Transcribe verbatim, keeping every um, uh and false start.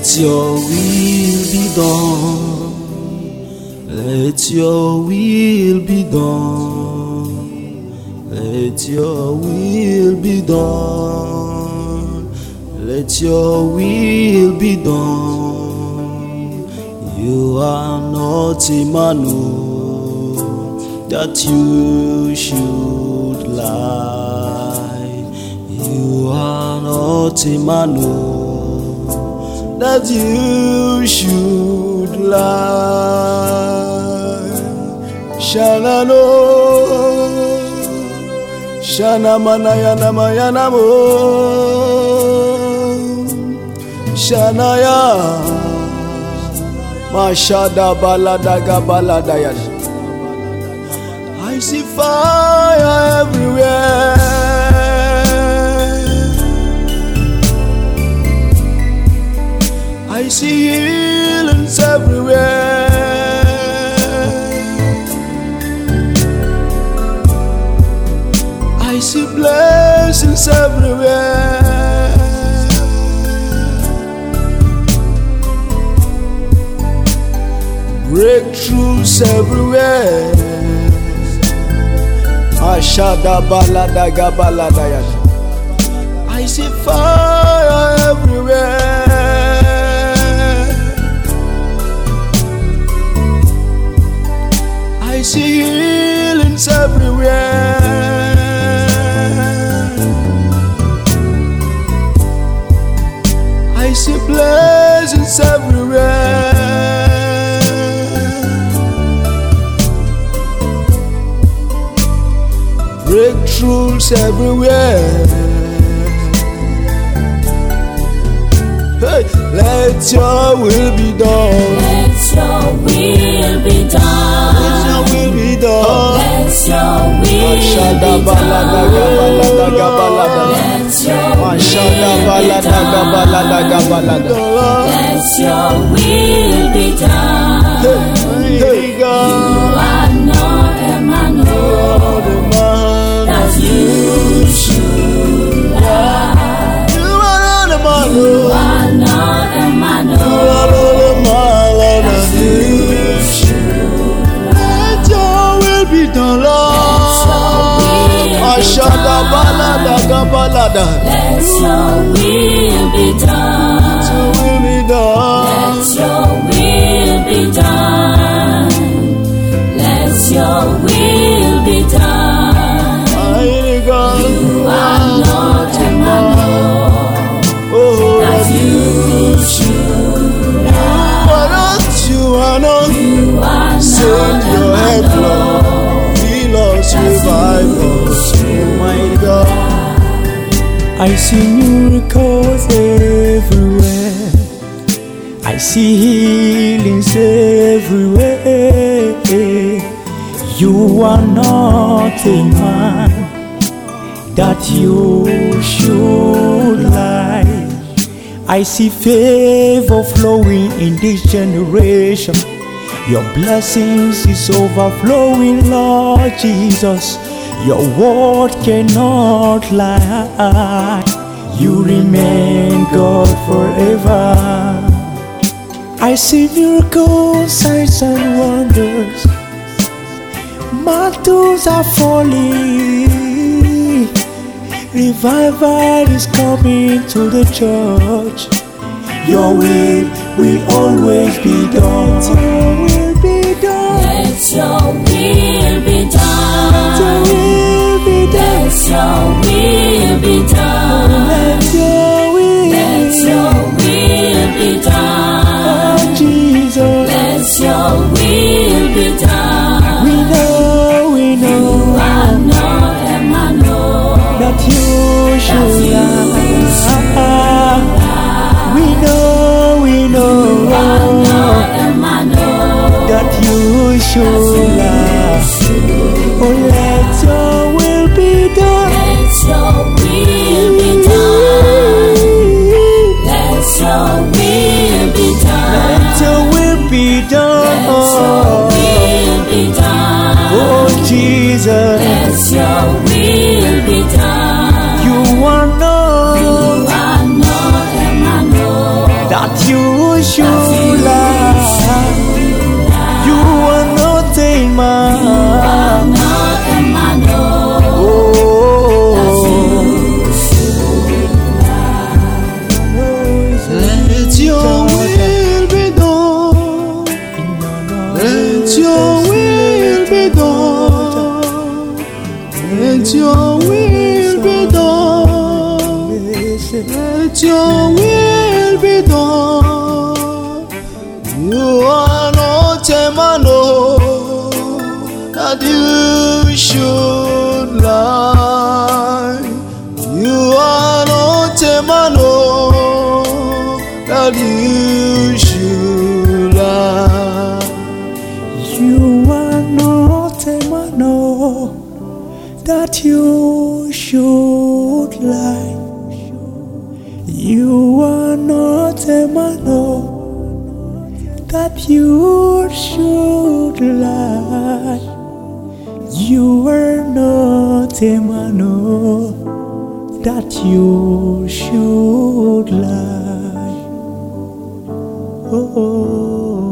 your will be done. Let your will be done. Let your will be done. Let your will be done. You are not a man, oh, that you should lie. You are not a man, oh, that you should lie. Shana no, Shana manayana mayana mo, Shana ya, Mashada baladaga baladaya. I see fire everywhere. I see healings everywhere. I see blessings everywhere. Breakthroughs everywhere. Ashada baladaga baladaya. I see fire everywhere. I see healings everywhere. I see blessings everywhere. Breakthroughs everywhere. Hey, let your will be done. Let your will be done. Let your will be done. Let your will be done. Let your will be done. Hey, You are not a man, oh, that you should lie. you are not a man, You are not a man, oh, that you should lie. let your will be done, Lord. Ashada balada gabalada. Let your will be done. Your will be done. Let your will be done. Let your will be done. Mighty God, You are not a man, oh, oh, that you should lie. why not you are not? You are Send not a your man, head, Lord. oh, Heal us, revive us, Almighty God. I see miracles everywhere. I see healings everywhere. You are not a man that you should lie. I see favor flowing in this generation. Your blessings is overflowing, Lord Jesus. Your word cannot lie. You remain God forever. I see miracles, signs and wonders. Mantles are falling. Revival is coming to the church. Your will will always be done. Your will be done. Let your will be done. Your will be done. Let your will be done. Let your will. Let your will be done. Oh, Jesus. Let your will be done. We know, we You know are not a man, oh, that you should that you lie. We know, we know You are not a man, oh, that you should lie. Oh, let your will be done. Let your will be done. Let your will be done. Let your will be done. Let your will be done. Oh, Jesus. Let your will be done. You are not You are not a man, oh, that you Let your will be done. Let your will be done. You are not a man, oh, that you should lie. You are not a man, oh, that you should lie. You are not a man, oh, that you should lie. You are not a man, oh, that you should lie. You are not a man, oh, that you should lie. Oh, oh.